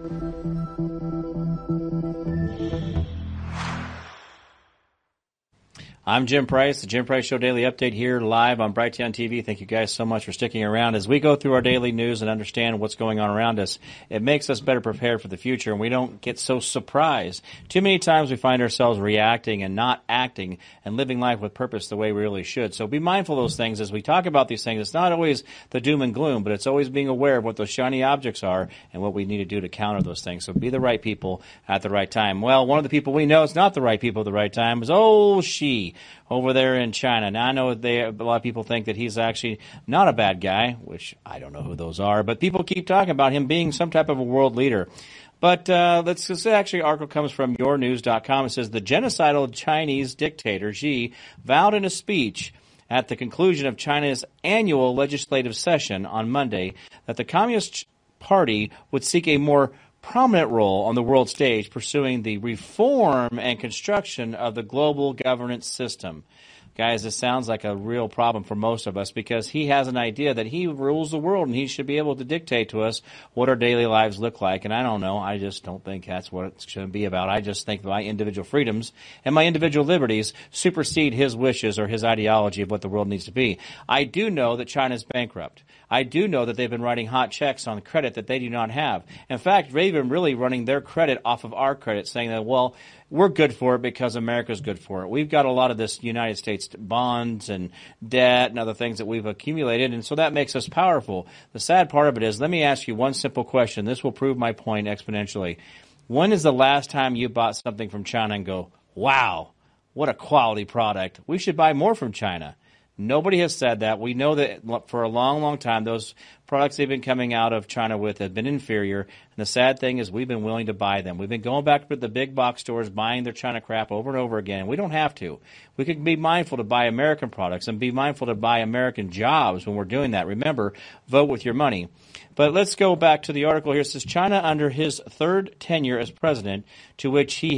I'm Jim Price, the Jim Price Show Daily Update here live on Brighteon TV. Thank you guys so much for sticking around. As we go through our daily news and understand what's going on around us, it makes us better prepared for the future, and we don't get so surprised. Too many times we find ourselves reacting and not acting and living life with purpose the way we really should. So be mindful of those things as we talk about these things. It's not always the doom and gloom, but it's always being aware of what those shiny objects are and what we need to do to counter those things. So be the right people at the right time. Well, one of the people we know is not the right people at the right time is Xi over there in China. Now, I know a lot of people think that he's actually not a bad guy, which I don't know who those are, but people keep talking about him being some type of a world leader. But this actually article comes from yournews.com. It says the genocidal Chinese dictator Xi vowed in a speech at the conclusion of China's annual legislative session on Monday that the Communist Party would seek a more prominent role on the world stage, pursuing the reform and construction of the global governance system. Guys, this sounds like a real problem for most of us because he has an idea that he rules the world and he should be able to dictate to us what our daily lives look like. And I don't know. I just don't think that's what it should be about. I just think my individual freedoms and my individual liberties supersede his wishes or his ideology of what the world needs to be. I do know that China's bankrupt. I do know that they've been writing hot checks on credit that they do not have. In fact, they've been really running their credit off of our credit, saying that, well, we're good for it because America's good for it. We've got a lot of this United States bonds and debt and other things that we've accumulated, and so that makes us powerful. The sad part of it is, let me ask you one simple question. This will prove my point exponentially. When is the last time you bought something from China and go, wow, what a quality product. We should buy more from China? Nobody has said that. We know that for a long, long time, those products they've been coming out of China with have been inferior. And the sad thing is we've been willing to buy them. We've been going back to the big box stores, buying their China crap over and over again. We don't have to. We can be mindful to buy American products and be mindful to buy American jobs when we're doing that. Remember, vote with your money. But let's go back to the article here. It says China under his third tenure as president, to which he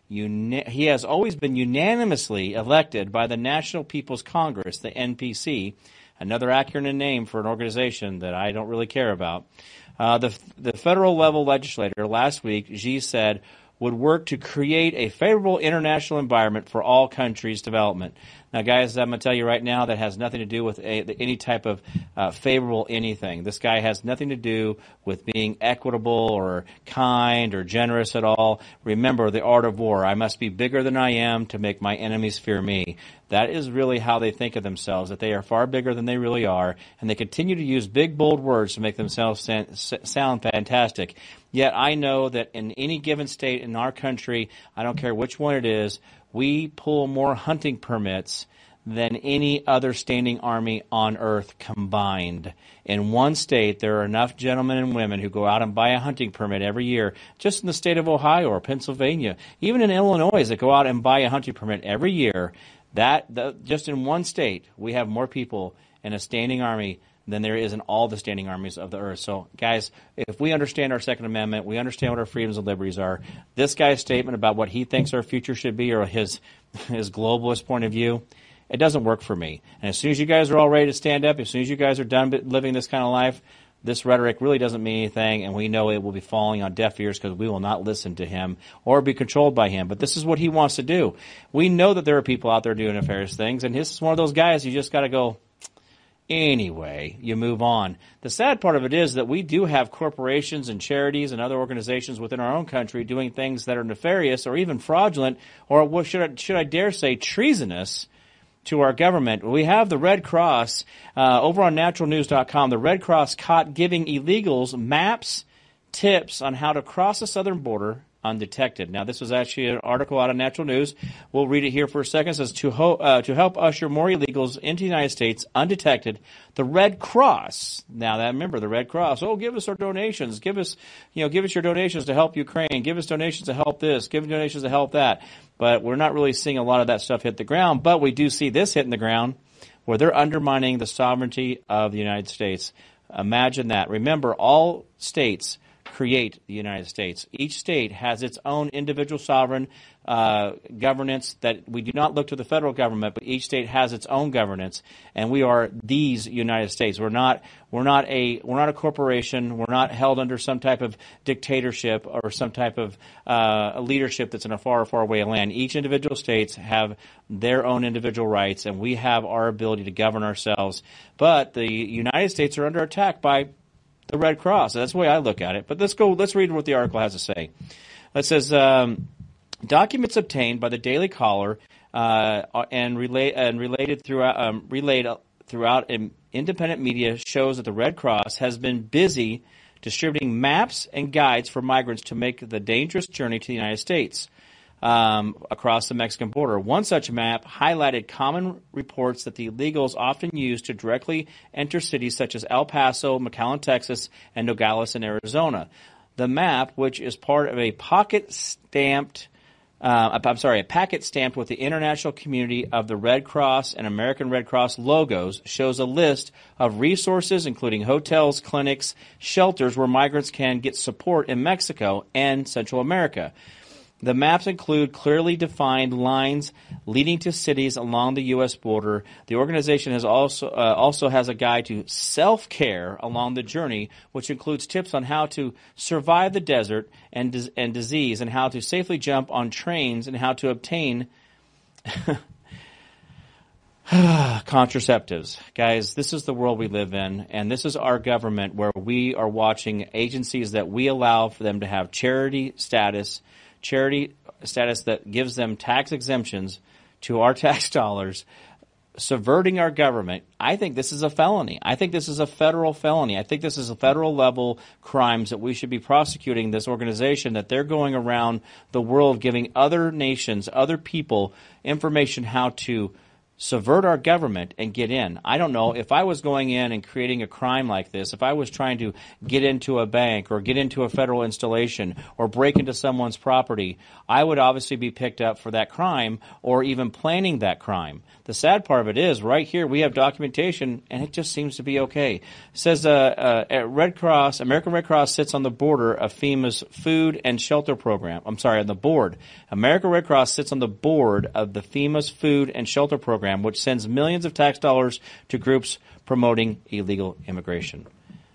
has always been unanimously elected by the National People's Congress, the NPC, another acronym name for an organization that I don't really care about. The federal level legislator last week, Xi said, would work to create a favorable international environment for all countries' development. Now, guys, I'm going to tell you right now that has nothing to do with any type of favorable anything. This guy has nothing to do with being equitable or kind or generous at all. Remember the art of war. I must be bigger than I am to make my enemies fear me. That is really how they think of themselves, that they are far bigger than they really are, and they continue to use big, bold words to make themselves sound fantastic. Yet I know that in any given state in our country, I don't care which one it is, we pull more hunting permits than any other standing army on earth combined. In one state, there are enough gentlemen and women who go out and buy a hunting permit every year, just in the state of Ohio or Pennsylvania, even in Illinois, that go out and buy a hunting permit every year. Just in one state, we have more people in a standing army than there is in all the standing armies of the earth. So, guys, if we understand our Second Amendment, we understand what our freedoms and liberties are, this guy's statement about what he thinks our future should be or his globalist point of view, it doesn't work for me. And as soon as you guys are all ready to stand up, as soon as you guys are done living this kind of life, this rhetoric really doesn't mean anything, and we know it will be falling on deaf ears because we will not listen to him or be controlled by him. But this is what he wants to do. We know that there are people out there doing nefarious things, and this is one of those guys you just got to go, anyway, you move on. The sad part of it is that we do have corporations and charities and other organizations within our own country doing things that are nefarious or even fraudulent or, what should I dare say, treasonous to our government. We have the Red Cross over on naturalnews.com. The Red Cross caught giving illegals maps, tips on how to cross the southern border undetected. Now, this was actually an article out of Natural News. We'll read it here for a second. It says, to help usher more illegals into the United States undetected, the Red Cross, now that, remember, the Red Cross, give us our donations. Give us your donations to help Ukraine. Give us donations to help this. Give donations to help that. But we're not really seeing a lot of that stuff hit the ground. But we do see this hitting the ground where they're undermining the sovereignty of the United States. Imagine that. Remember, all states create the United States. Each state has its own individual sovereign governance that we do not look to the federal government, but each state has its own governance, and we are these United States. We're not a corporation. We're not held under some type of dictatorship or some type of leadership that's in a far, far away land. Each individual states have their own individual rights, and we have our ability to govern ourselves. But the United States are under attack by the Red Cross. That's the way I look at it. But let's read what the article has to say. It says, documents obtained by the Daily Caller and relayed throughout independent media shows that the Red Cross has been busy distributing maps and guides for migrants to make the dangerous journey to the United States across the Mexican border. One such map highlighted common reports that the illegals often use to directly enter cities such as El Paso, McAllen, Texas, and Nogales in Arizona. The map, which is part of a packet stamped with the international community of the Red Cross and American Red Cross logos, shows a list of resources, including hotels, clinics, shelters where migrants can get support in Mexico and Central America. The maps include clearly defined lines leading to cities along the U.S. border. The organization has also has a guide to self-care along the journey, which includes tips on how to survive the desert and disease, and how to safely jump on trains, and how to obtain contraceptives. Guys, this is the world we live in, and this is our government, where we are watching agencies that we allow for them to have charity status that gives them tax exemptions to our tax dollars, subverting our government. I think this is a felony. I think this is a federal felony. I think this is a federal level crimes that we should be prosecuting this organization, that they're going around the world giving other nations, other people information how to subvert our government and get in. I don't know, if I was going in and creating a crime like this, if I was trying to get into a bank or get into a federal installation or break into someone's property, I would obviously be picked up for that crime or even planning that crime. The sad part of it is, right here we have documentation, and it just seems to be okay. It says Red Cross, American Red Cross sits on the border of FEMA's food and shelter program. I'm sorry, on the board. American Red Cross sits on the board of the FEMA's food and shelter program, which sends millions of tax dollars to groups promoting illegal immigration.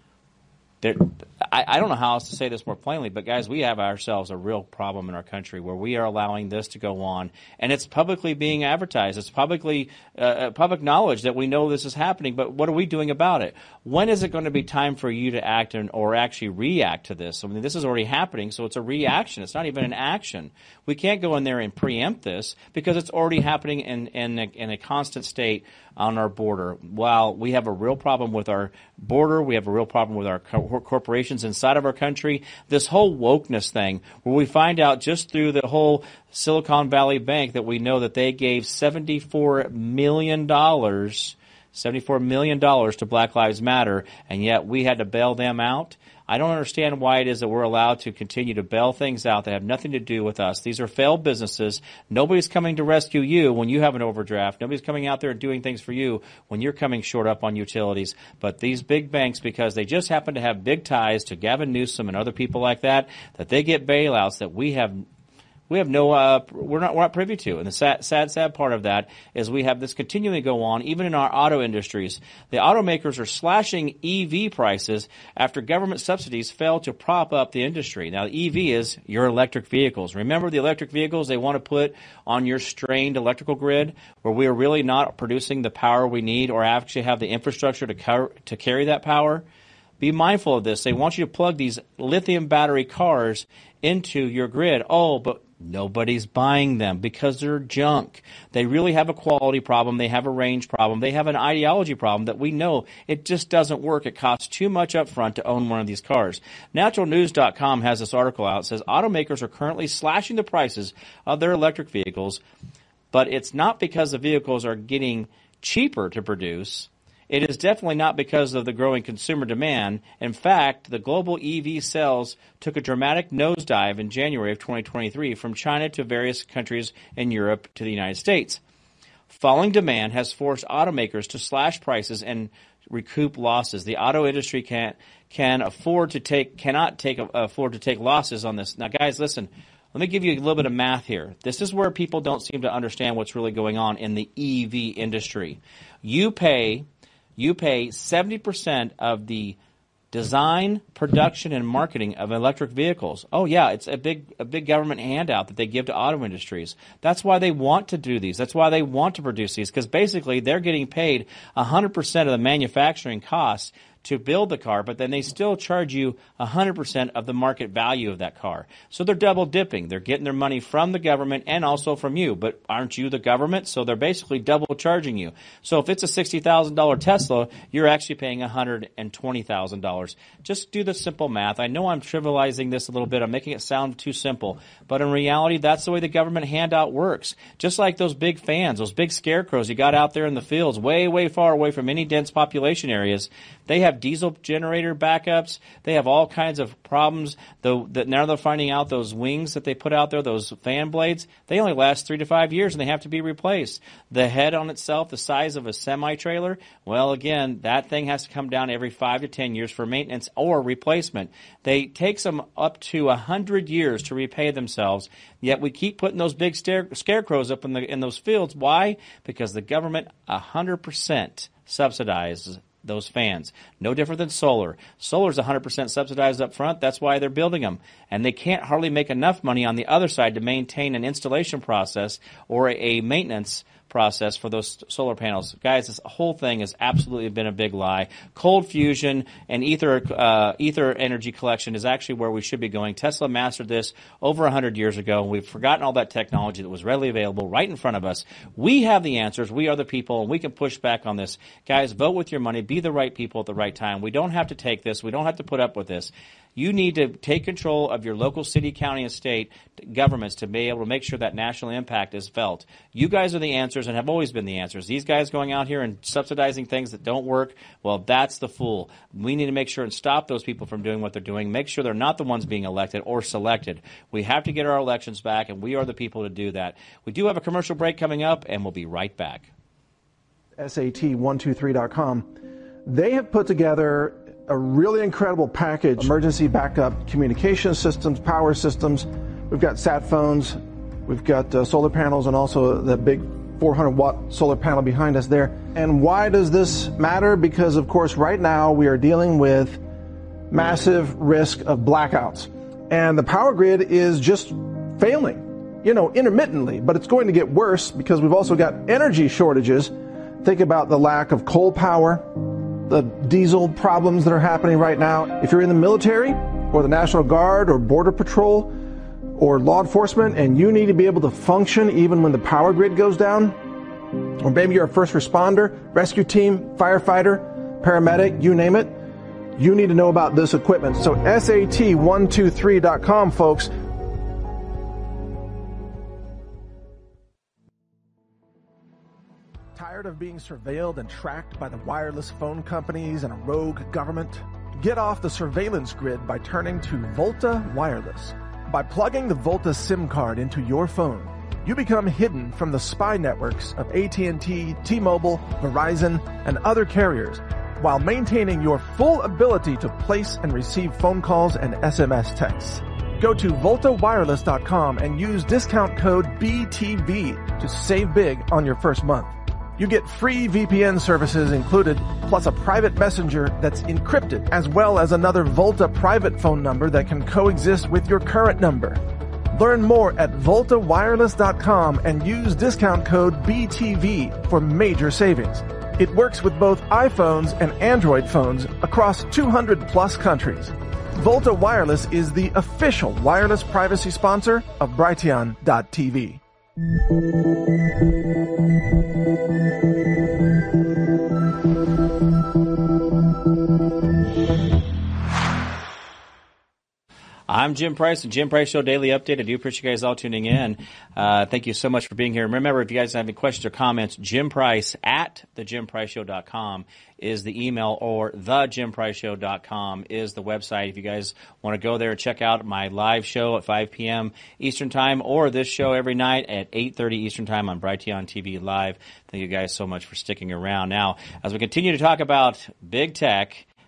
I don't know how else to say this more plainly, but guys, we have ourselves a real problem in our country where we are allowing this to go on, and it's publicly being advertised. It's public knowledge that we know this is happening, but what are we doing about it? When is it going to be time for you to act or actually react to this? I mean, this is already happening, so it's a reaction. It's not even an action. We can't go in there and preempt this because it's already happening in a constant state on our border. While we have a real problem with our border, we have a real problem with our corporations inside of our country. This whole wokeness thing, where we find out just through the whole Silicon Valley Bank that we know that they gave $74 million to Black Lives Matter, and yet we had to bail them out. I don't understand why it is that we're allowed to continue to bail things out that have nothing to do with us. These are failed businesses. Nobody's coming to rescue you when you have an overdraft. Nobody's coming out there and doing things for you when you're coming short up on utilities. But these big banks, because they just happen to have big ties to Gavin Newsom and other people like that they get bailouts that we're not privy to. And the sad part of that is we have this continuing to go on, even in our auto industries. The automakers are slashing EV prices after government subsidies fail to prop up the industry. Now, the EV is your electric vehicles. Remember the electric vehicles they want to put on your strained electrical grid, where we are really not producing the power we need or actually have the infrastructure to carry that power? Be mindful of this. They want you to plug these lithium battery cars into your grid. Oh, but nobody's buying them because they're junk. They really have a quality problem. They have a range problem. They have an ideology problem that we know it just doesn't work. It costs too much up front to own one of these cars. Naturalnews.com has this article out. It says automakers are currently slashing the prices of their electric vehicles, but it's not because the vehicles are getting cheaper to produce. It is definitely not because of the growing consumer demand. In fact, the global EV sales took a dramatic nosedive in January of 2023 from China to various countries in Europe to the United States. Falling demand has forced automakers to slash prices and recoup losses. The auto industry cannot afford to take losses on this. Now, guys, listen. Let me give you a little bit of math here. This is where people don't seem to understand what's really going on in the EV industry. You pay 70% of the design, production, and marketing of electric vehicles. Oh yeah, it's a big government handout that they give to auto industries. That's why they want to do these. That's why they want to produce these, because basically they're getting paid 100% of the manufacturing costs to build the car, but then they still charge you 100% of the market value of that car. So they're double dipping. They're getting their money from the government and also from you, but aren't you the government? So they're basically double charging you. So if it's a $60,000 Tesla, you're actually paying $120,000. Just do the simple math. I know I'm trivializing this a little bit. I'm making it sound too simple, but in reality, that's the way the government handout works. Just like those big fans, those big scarecrows you got out there in the fields, way, way far away from any dense population areas. They have diesel generator backups. They have all kinds of problems. Now they're finding out those wings that they put out there, those fan blades, they only last 3 to 5 years and they have to be replaced. The head on itself, the size of a semi-trailer, well, again, that thing has to come down every 5 to 10 years for maintenance or replacement. They take them up to 100 years to repay themselves, yet we keep putting those big scarecrows up in those fields. Why? Because the government 100% subsidizes those fans. No different than solar. Solar is 100% subsidized up front. That's why they're building them. And they can't hardly make enough money on the other side to maintain an installation process or a maintenance process for those solar panels. Guys, this whole thing has absolutely been a big lie. Cold fusion and ether energy collection is actually where we should be going. Tesla mastered this over 100 years ago. We've forgotten all that technology that was readily available right in front of us. We have the answers. We are the people, and we can push back on this. Guys, vote with your money. Be the right people at the right time. We don't have to take this. We don't have to put up with this. You need to take control of your local city, county, and state governments to be able to make sure that national impact is felt. You guys are the answers and have always been the answers. These guys going out here and subsidizing things that don't work, well, that's the fool. We need to make sure and stop those people from doing what they're doing. Make sure they're not the ones being elected or selected. We have to get our elections back, and we are the people to do that. We do have a commercial break coming up, and we'll be right back. SAT123.com. They have put together a really incredible package: emergency backup communication systems, power systems. We've got sat phones, we've got solar panels, and also the big 400-watt solar panel behind us there. And why does this matter? Because, of course, right now we are dealing with massive risk of blackouts. And the power grid is just failing, intermittently. But it's going to get worse because we've also got energy shortages. Think about the lack of coal power, the diesel problems that are happening right now. If you're in the military or the National Guard or Border Patrol or law enforcement and you need to be able to function even when the power grid goes down, or maybe you're a first responder, rescue team, firefighter, paramedic, you name it, you need to know about this equipment. So SAT123.com, folks. Tired of being surveilled and tracked by the wireless phone companies and a rogue government? Get off the surveillance grid by turning to Volta Wireless. By plugging the Volta SIM card into your phone, you become hidden from the spy networks of AT&T, T-Mobile, Verizon, and other carriers, while maintaining your full ability to place and receive phone calls and SMS texts. Go to VoltaWireless.com and use discount code BTV to save big on your first month. You get free VPN services included, plus a private messenger that's encrypted, as well as another Volta private phone number that can coexist with your current number. Learn more at VoltaWireless.com and use discount code BTV for major savings. It works with both iPhones and Android phones across 200 plus countries. Volta Wireless is the official wireless privacy sponsor of Brighteon.tv. I'm Jim Price, and Jim Price Show Daily Update. I do appreciate you guys all tuning in. Thank you so much for being here. Remember, if you guys have any questions or comments, Jim Price at thejimpriceshow.com is the email, or thejimpriceshow.com is the website. If you guys want to go there and check out my live show at 5 p.m. Eastern Time, or this show every night at 8:30 Eastern Time on Brighteon TV Live. Thank you guys so much for sticking around. Now, as we continue to talk about big tech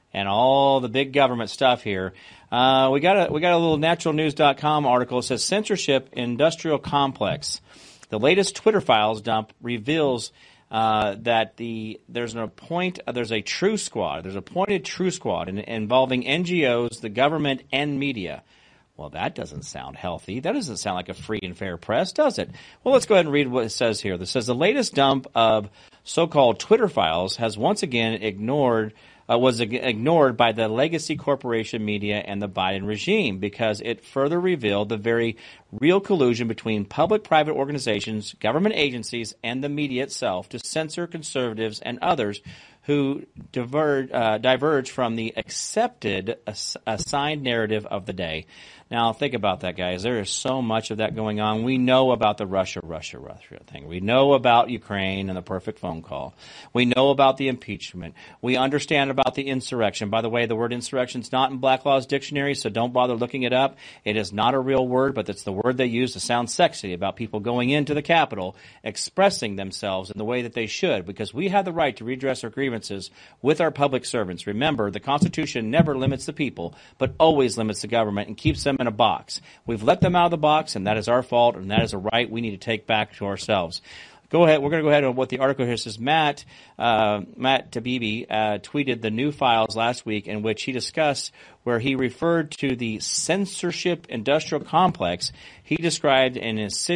and all the big government stuff here. We got a little naturalnews.com article. It says censorship industrial complex. The latest Twitter files dump reveals that there's a true squad. There's appointed true squad involving NGOs, the government, and media. Well, that doesn't sound healthy. That doesn't sound like a free and fair press, does it? Well, let's go ahead and read what it says here. It says the latest dump of so-called Twitter files has once again was ignored by the legacy corporation media and the Biden regime because it further revealed the very real collusion between public-private organizations, government agencies, and the media itself to censor conservatives and others who diverge from the accepted assigned narrative of the day. Now, think about that, guys. There is so much of that going on. We know about the Russia thing. We know about Ukraine and the perfect phone call. We know about the impeachment. We understand about the insurrection. By the way, the word insurrection is not in Black Law's dictionary, so don't bother looking it up. It is not a real word, but it's the word they use to sound sexy about people going into the Capitol, expressing themselves in the way that they should, because we have the right to redress our grievances with our public servants. Remember, the Constitution never limits the people, but always limits the government and keeps them in a box. We've let them out of the box, and that is our fault, and that is a right we need to take back to ourselves. Go ahead. We're going to go ahead on what the article here says. Matt Taibbi tweeted the new files last week in which he discussed where he referred to the censorship industrial complex. He described an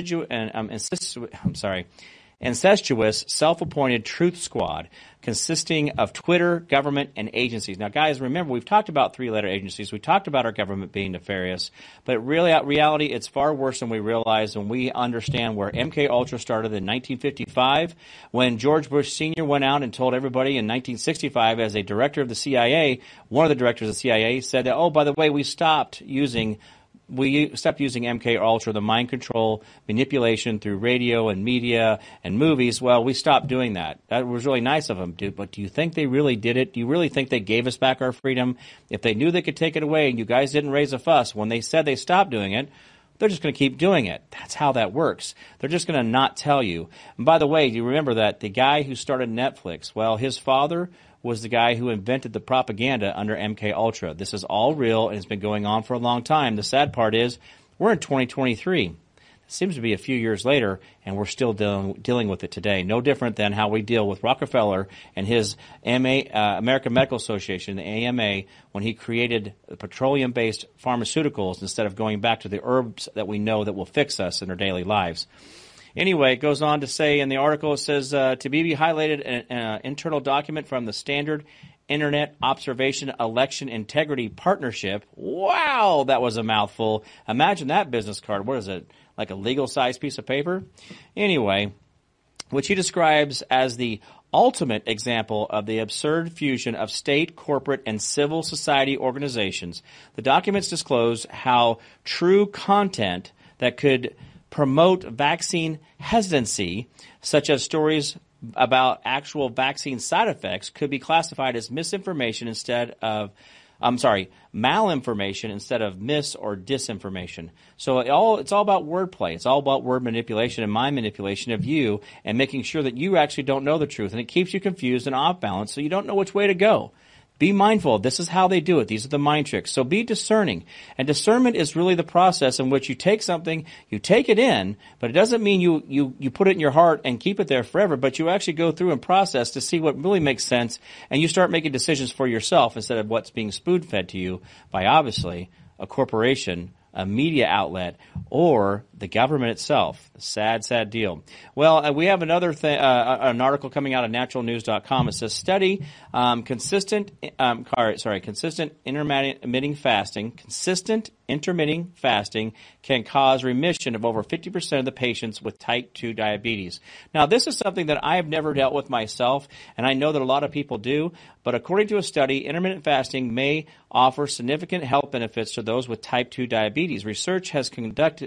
incestuous, self-appointed truth squad consisting of Twitter, government, and agencies. Now, guys, remember, we've talked about three-letter agencies. We talked about our government being nefarious. But really, reality, it's far worse than we realize when we understand where MK Ultra started in 1955, when George Bush Sr. went out and told everybody in 1965 as a director of the CIA, one of the directors of the CIA said that, oh, by the way, we stopped using MK Ultra, the mind control manipulation through radio and media and movies. Well, we stopped doing that. That was really nice of them, but do you think they really did it? Do you really think they gave us back our freedom? If they knew they could take it away and you guys didn't raise a fuss when they said they stopped doing it, they're just going to keep doing it. That's how that works. They're just going to not tell you. And by the way, do you remember that the guy who started Netflix, well, his father was the guy who invented the propaganda under MK Ultra. This is all real and it's been going on for a long time. The sad part is we're in 2023. It seems to be a few years later, and we're still dealing with it today. No different than how we deal with Rockefeller and his American Medical Association, the AMA, when he created petroleum-based pharmaceuticals instead of going back to the herbs that we know that will fix us in our daily lives. Anyway, it goes on to say in the article, it says, Taibbi highlighted an internal document from the Standard Internet Observation Election Integrity Partnership. Wow, that was a mouthful. Imagine that business card. What is it, like a legal-sized piece of paper? Anyway, which he describes as the ultimate example of the absurd fusion of state, corporate, and civil society organizations. The documents disclose how true content that could promote vaccine hesitancy, such as stories about actual vaccine side effects, could be classified as malinformation instead of mis or disinformation. So it's all about wordplay. It's all about word manipulation and mind manipulation of you and making sure that you actually don't know the truth. And it keeps you confused and off balance so you don't know which way to go. Be mindful. This is how they do it. These are the mind tricks. So be discerning. And discernment is really the process in which you take something, you take it in, but it doesn't mean you put it in your heart and keep it there forever, but you actually go through and process to see what really makes sense, and you start making decisions for yourself instead of what's being spoon-fed to you by, obviously, a corporation, a media outlet, or the government itself. Sad, sad deal. Well, we have another thing, an article coming out of naturalnews.com. It says consistent intermittent fasting. Consistent intermittent fasting can cause remission of over 50% of the patients with type 2 diabetes. Now, this is something that I have never dealt with myself, and I know that a lot of people do, but according to a study, intermittent fasting may offer significant health benefits to those with type 2 diabetes. Research was conducted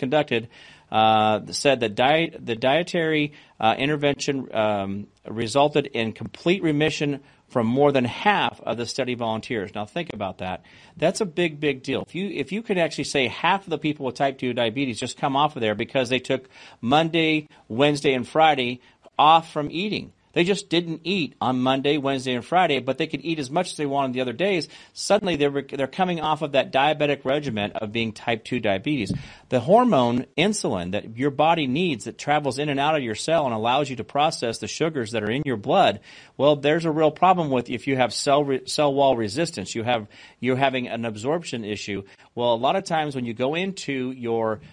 said that the dietary intervention resulted in complete remission from more than half of the study volunteers. Now think about that. That's a big, big deal. If you could actually say half of the people with type 2 diabetes just come off of there because they took Monday, Wednesday, and Friday off from eating. They just didn't eat on Monday, Wednesday, and Friday, but they could eat as much as they wanted the other days. Suddenly, they're coming off of that diabetic regimen of being type 2 diabetes. The hormone insulin that your body needs that travels in and out of your cell and allows you to process the sugars that are in your blood, well, there's a real problem with if you have cell wall resistance. You're having an absorption issue. Well, a lot of times when you go into your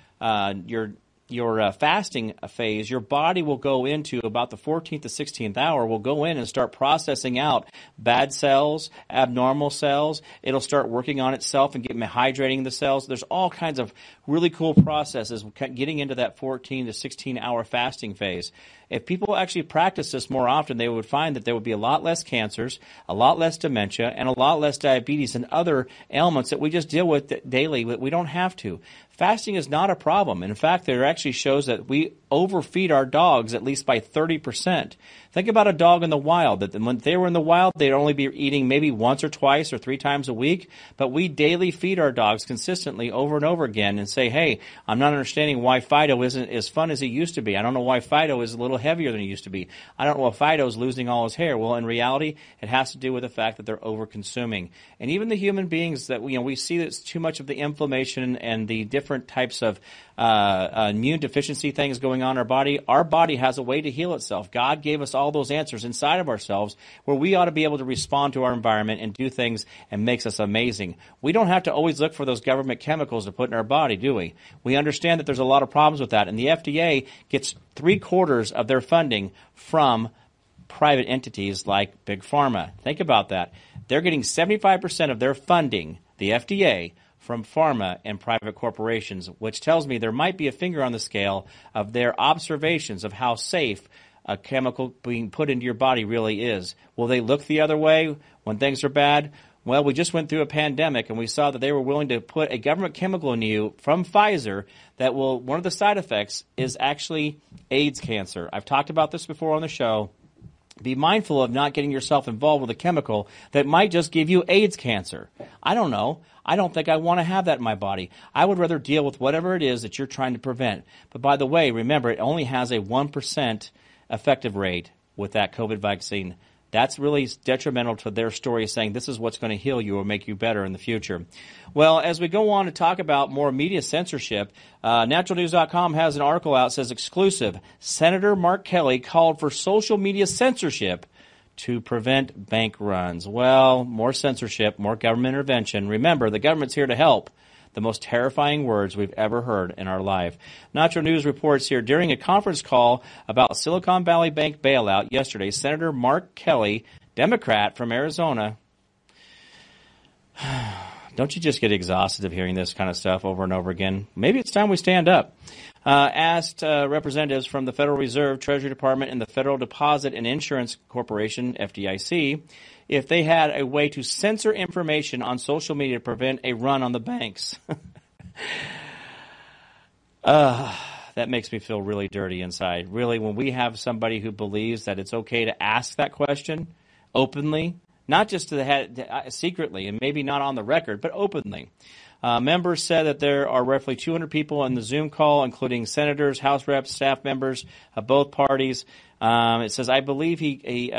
fasting phase, your body will go into about the 14th to 16th hour, will go in and start processing out bad cells, abnormal cells. It'll start working on itself and hydrating the cells. There's all kinds of really cool processes getting into that 14 to 16 hour fasting phase. If people actually practice this more often, they would find that there would be a lot less cancers, a lot less dementia, and a lot less diabetes and other ailments that we just deal with daily. We don't have to. Fasting is not a problem. In fact, there actually shows that we overfeed our dogs at least by 30%. Think about a dog in the wild, that when they were in the wild, they'd only be eating maybe once or twice or 3 times a week, but we daily feed our dogs consistently over and over again and say, hey, I'm not understanding why Fido isn't as fun as he used to be. I don't know why Fido is a little heavier than he used to be. I don't know if Fido's losing all his hair. Well, in reality, it has to do with the fact that they're over-consuming. And even the human beings that we see that's too much of the inflammation and the different types of immune deficiency things going on in our body has a way to heal itself. God gave us all those answers inside of ourselves where we ought to be able to respond to our environment and do things and makes us amazing. We don't have to always look for those government chemicals to put in our body, do we? We understand that there's a lot of problems with that, and the FDA gets 3/4 of their funding from private entities like Big Pharma. Think about that. They're getting 75% of their funding, the FDA, from pharma and private corporations, which tells me there might be a finger on the scale of their observations of how safe a chemical being put into your body really is. Will they look the other way when things are bad? Well, we just went through a pandemic, and we saw that they were willing to put a government chemical in you from Pfizer that one of the side effects is actually AIDS cancer. I've talked about this before on the show. Be mindful of not getting yourself involved with a chemical that might just give you AIDS cancer. I don't know. I don't think I want to have that in my body. I would rather deal with whatever it is that you're trying to prevent. But by the way, remember, it only has a 1% effective rate with that COVID vaccine. That's really detrimental to their story, saying this is what's going to heal you or make you better in the future. Well, as we go on to talk about more media censorship, naturalnews.com has an article out that says exclusive. Senator Mark Kelly called for social media censorship to prevent bank runs. Well, more censorship, more government intervention. Remember, the government's here to help. The most terrifying words we've ever heard in our life. Natural News reports here, during a conference call about Silicon Valley Bank bailout yesterday, Senator Mark Kelly, Democrat from Arizona, don't you just get exhausted of hearing this kind of stuff over and over again? Maybe it's time we stand up. Asked representatives from the Federal Reserve, Treasury Department, and the Federal Deposit and Insurance Corporation, FDIC, if they had a way to censor information on social media to prevent a run on the banks. That makes me feel really dirty inside. Really, when we have somebody who believes that it's okay to ask that question openly, not just to the head, secretly, and maybe not on the record, but openly. Members said that there are roughly 200 people in the Zoom call, including senators, House reps, staff members of both parties. It says, I believe he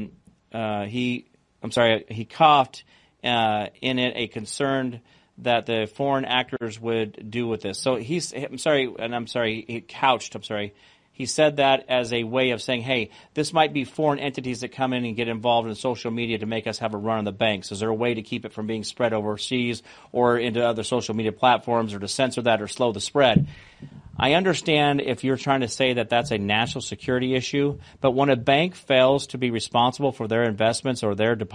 coughed in it, a concern that the foreign actors would do with this. So he couched. He said that as a way of saying, hey, this might be foreign entities that come in and get involved in social media to make us have a run on the banks. Is there a way to keep it from being spread overseas or into other social media platforms, or to censor that or slow the spread? I understand if you're trying to say that that's a national security issue, but when a bank fails to be responsible for their investments or their deposits,